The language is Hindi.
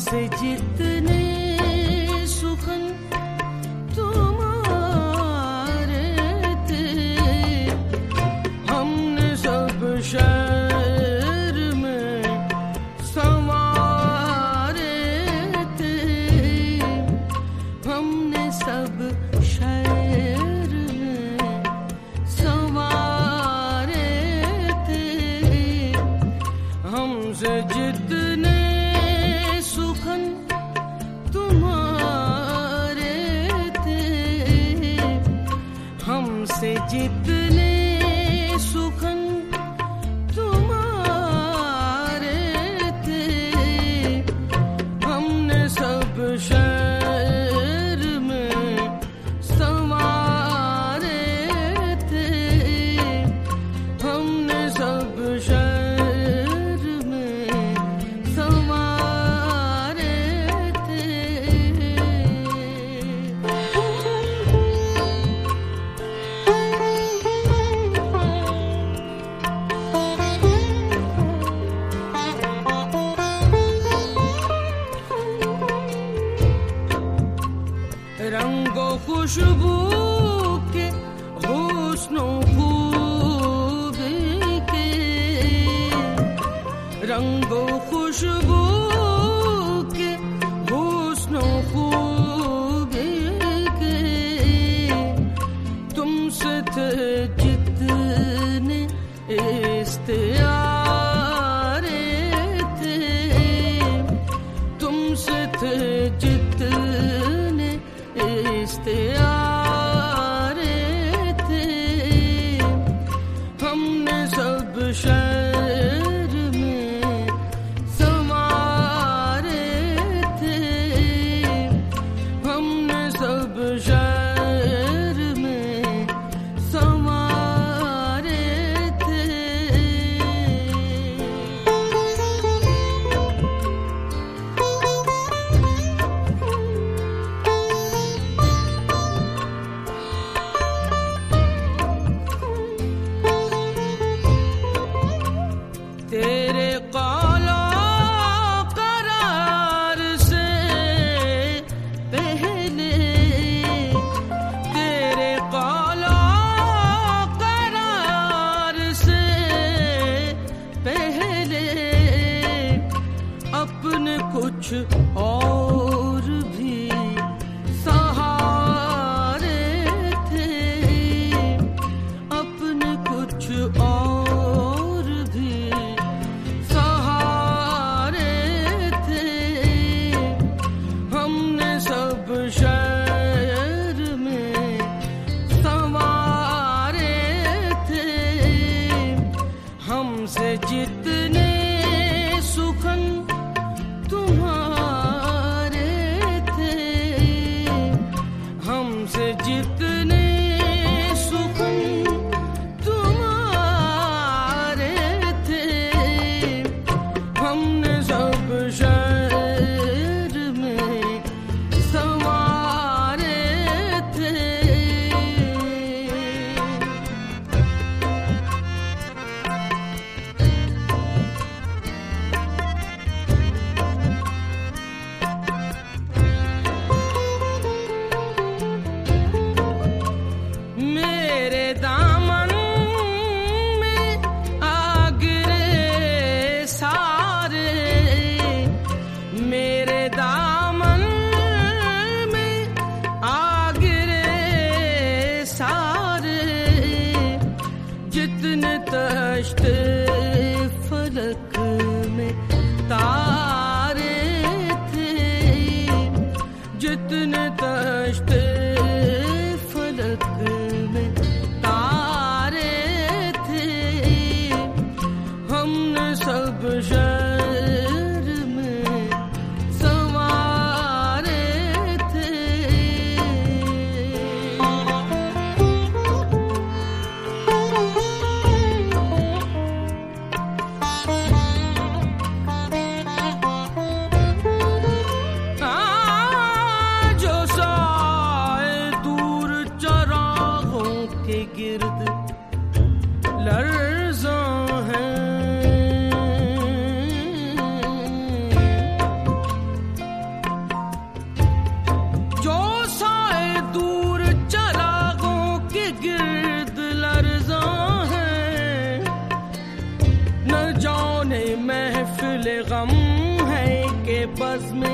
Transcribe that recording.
हमसे जितने सुखन तुम्हारे थे, हमने सब शहर में संवारे थे, हमने सब शहर में संवारे थे, हमसे जितने सुखन तुम्हारे थे, हमसे जितने सुखन तुम्हारे थे, हमने सब शहर में संवारे थे, हमने सब शहर में संवारे थे। रंगो खुशबू के हुस्नो खूबी के, रंगो खुशबू के हुस्नो खूबी के, तुमसे थे जितने इस्तियारे थे, तुमसे थे जितने इस्तियारे थे, हमने सब शहर में संवारे थे, हमने सब शहर में संवारे थे। तेरे कौलो करार से पहले, तेरे कौलो करार से पहले, अपने कुछ और भी सहारे थे, अपने कुछ और भी सहारे थे, हमने सब शहर में संवारे थे, हमसे जितने सुखन तुम्हारे थे, हमसे जितने सुखन तुम्हारे थे, हमने सब शहर में संवारे थे। बज़्म